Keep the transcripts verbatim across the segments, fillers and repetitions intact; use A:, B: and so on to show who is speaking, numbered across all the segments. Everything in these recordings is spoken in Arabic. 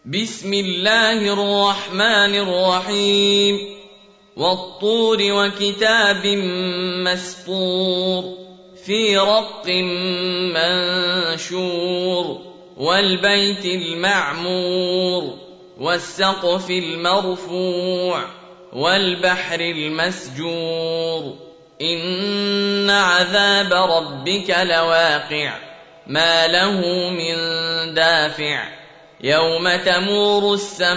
A: بسم الله الرحمن الرحيم والطور وكتاب مسطور في رق منشور والبيت المعمور والسقف المرفوع والبحر المسجور إن عذاب ربك لواقع ما له من دافع يوم تمور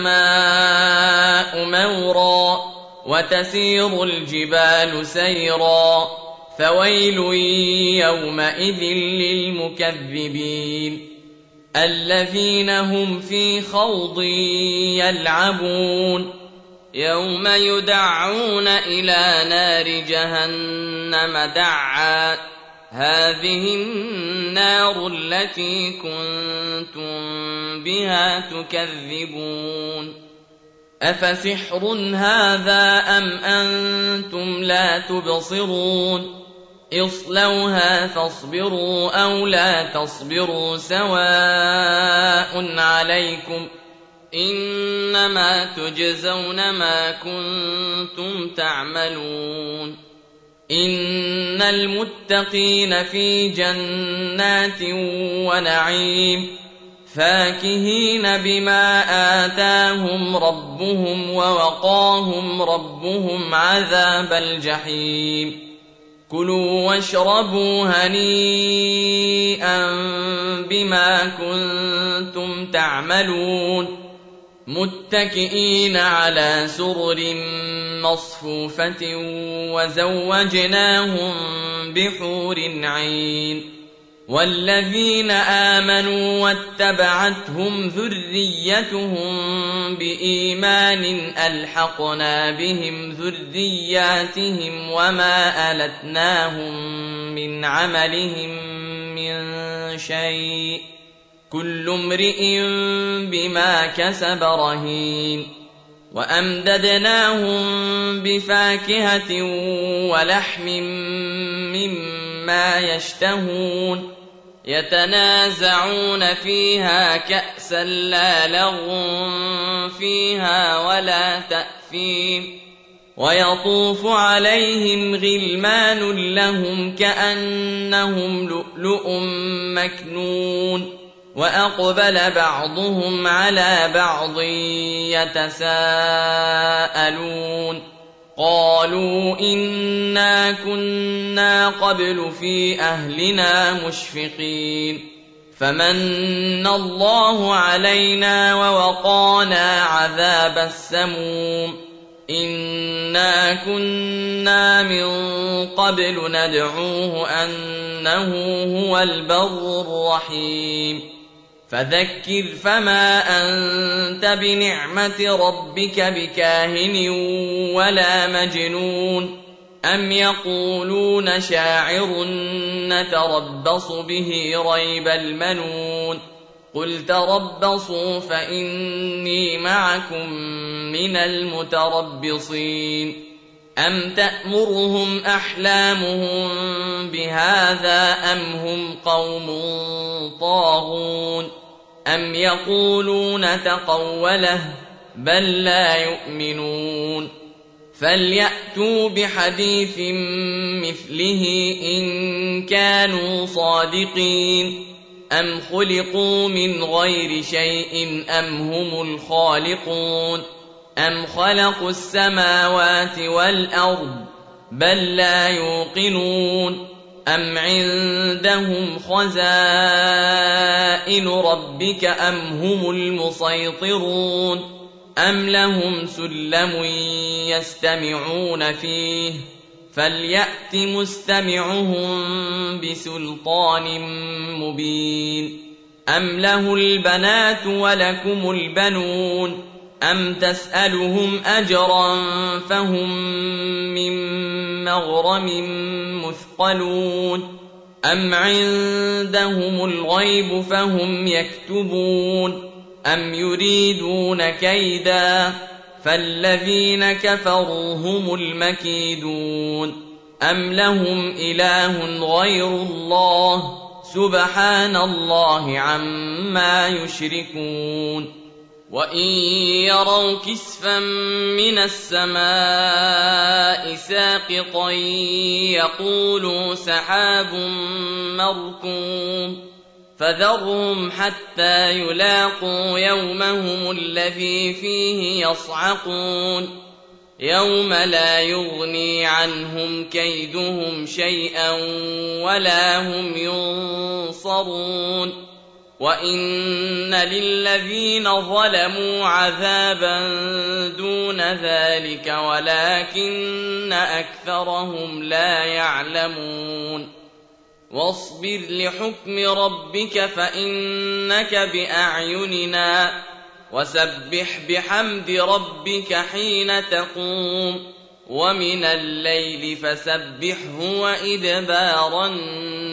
A: السماء مورا وتسير الجبال سيرا فويل يومئذ للمكذبين الذين هم في خوض يلعبون يوم يدعون إلى نار جهنم دعا هذه النار التي كنتم بها تكذبون أفسحر هذا أم أنتم لا تبصرون اصلوها فاصبروا أو لا تصبروا سواء عليكم إنما تجزون ما كنتم تعملون إن المتقين في جنات ونعيم فاكهين بما آتاهم ربهم ووقاهم ربهم عذاب الجحيم كلوا واشربوا هنيئا بما كنتم تعملون متكئين على سرر مصفوفة وزوجناهم بحور عين والذين آمنوا واتبعتهم ذريتهم بإيمان ألحقنا بهم ذرياتهم وما ألتناهم من عملهم من شيء كل امرئ بما كسب رهين وأمددناهم بفاكهة ولحم مما يشتهون يتنازعون فيها كأسا لا لغو فيها ولا تأثيم ويطوف عليهم غلمان لهم كأنهم لؤلؤ مكنون وأقبل بعضهم على بعض يتساءلون قالوا إنا كنا قبل في أهلنا مشفقين فمن الله علينا ووقانا عذاب السموم إنا كنا من قبل ندعوه أنه هو البر الرحيم فذكر فما أنت بنعمة ربك بكاهن ولا مجنون أم يقولون شاعر نتربص به ريب المنون قل تربصوا فإني معكم من المتربصين أم تأمرهم أحلامهم بهذا أم هم قوم طاغون أم يقولون تقوله بل لا يؤمنون فليأتوا بحديث مثله إن كانوا صادقين أم خلقوا من غير شيء أم هم الخالقون أم خلقوا السماوات والأرض بل لا يوقنون أم عندهم خزائن ربك أم هم المسيطرون أم لهم سلم يستمعون فيه فليأت مستمعهم بسلطان مبين أم له البنات ولكم البنون أم تسألهم أجرا فهم من مغرم مثقلون أم عندهم الغيب فهم يكتبون أم يريدون كيدا فالذين كفروا هم المكيدون أم لهم إله غير الله سبحان الله عما يشركون وإن يروا كسفا من السماء ساقطا يقولوا سحاب مركوم فذرهم حتى يلاقوا يومهم الذي فيه يصعقون يوم لا يغني عنهم كيدهم شيئا ولا هم ينصرون وإن للذين ظلموا عذابا دون ذلك ولكن أكثرهم لا يعلمون واصبر لحكم ربك فإنك بأعيننا وسبح بحمد ربك حين تقوم ومن الليل فسبحه وإدبار النجوم